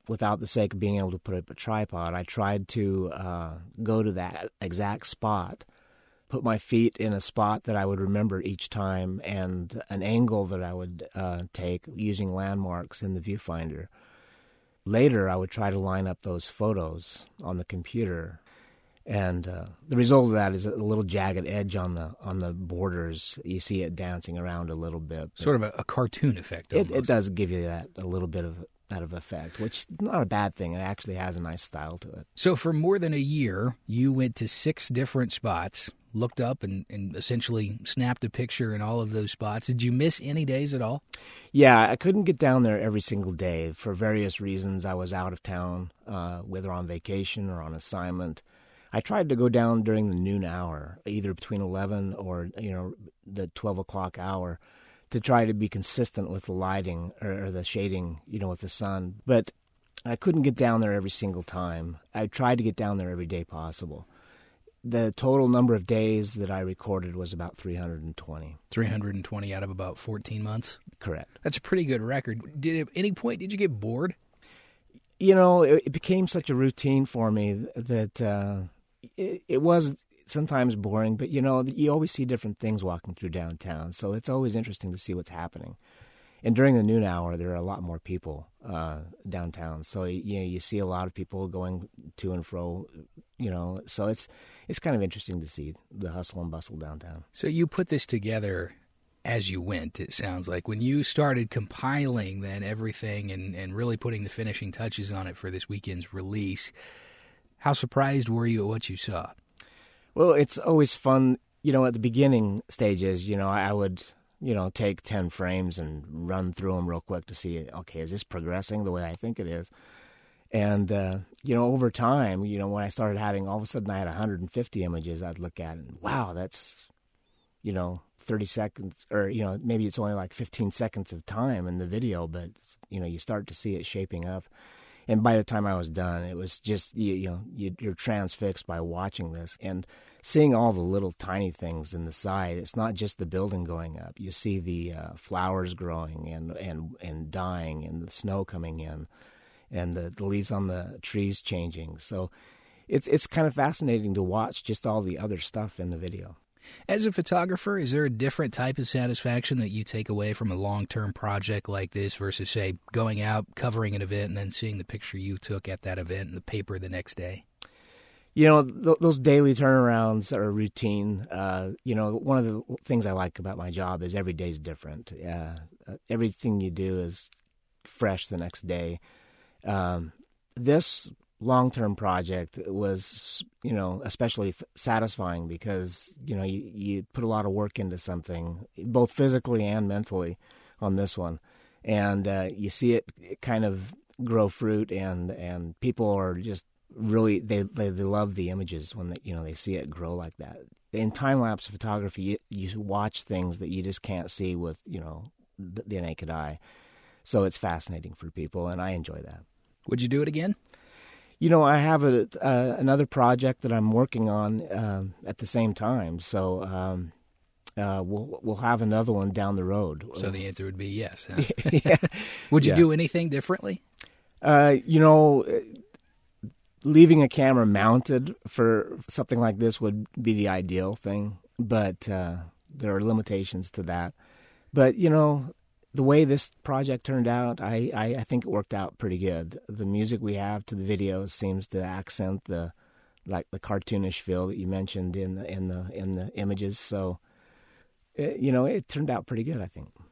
without the sake of being able to put up a tripod, I tried to go to that exact spot, put my feet in a spot that I would remember each time, and an angle that I would take using landmarks in the viewfinder. Later, I would try to line up those photos on the computer, and the result of that is a little jagged edge on the borders. You see it dancing around a little bit. Sort of a cartoon effect. It does give you a little bit of effect, which is not a bad thing. It actually has a nice style to it. So for more than a year, you went to 6 different spots, looked up and essentially snapped a picture in all of those spots. Did you miss any days at all? Yeah, I couldn't get down there every single day for various reasons. I was out of town, whether on vacation or on assignment. I tried to go down during the noon hour, either between 11 or the 12 o'clock hour, to try to be consistent with the lighting or the shading, with the sun. But I couldn't get down there every single time. I tried to get down there every day possible. The total number of days that I recorded was about 320. 320 out of about 14 months? Correct. That's a pretty good record. At any point, did you get bored? It became such a routine for me that it was sometimes boring, but, you always see different things walking through downtown, so it's always interesting to see what's happening. And during the noon hour, there are a lot more people downtown, so you see a lot of people going to and fro, so it's kind of interesting to see the hustle and bustle downtown. So you put this together as you went, it sounds like. When you started compiling then everything and really putting the finishing touches on it for this weekend's release, how surprised were you at what you saw? Well, it's always fun, at the beginning stages, I would, take 10 frames and run through them real quick to see, okay, is this progressing the way I think it is? And, over time, when I started having, all of a sudden I had 150 images, I'd look at it and, wow, that's, 30 seconds, or, maybe it's only like 15 seconds of time in the video, but, you start to see it shaping up. And by the time I was done, it was just, you're transfixed by watching this and seeing all the little tiny things in the side. It's not just the building going up. You see the flowers growing and dying, and the snow coming in, and the leaves on the trees changing. So it's kind of fascinating to watch just all the other stuff in the video. As a photographer, is there a different type of satisfaction that you take away from a long-term project like this versus, say, going out, covering an event, and then seeing the picture you took at that event in the paper the next day? Those daily turnarounds are routine. One of the things I like about my job is every day's different. Everything you do is fresh the next day. This long-term project was, especially satisfying because, you put a lot of work into something, both physically and mentally on this one. And you see it kind of grow fruit, and people are just really, they love the images when they see it grow like that. In time-lapse photography, you watch things that you just can't see with, the naked eye. So it's fascinating for people, and I enjoy that. Would you do it again? I have another project that I'm working on at the same time, so we'll have another one down the road. So the answer would be yes. Huh? Yeah. Would you do anything differently? Leaving a camera mounted for something like this would be the ideal thing, but there are limitations to that. But, the way this project turned out, I think it worked out pretty good. The music we have to the videos seems to accent the cartoonish feel that you mentioned in the images. So, it turned out pretty good, I think.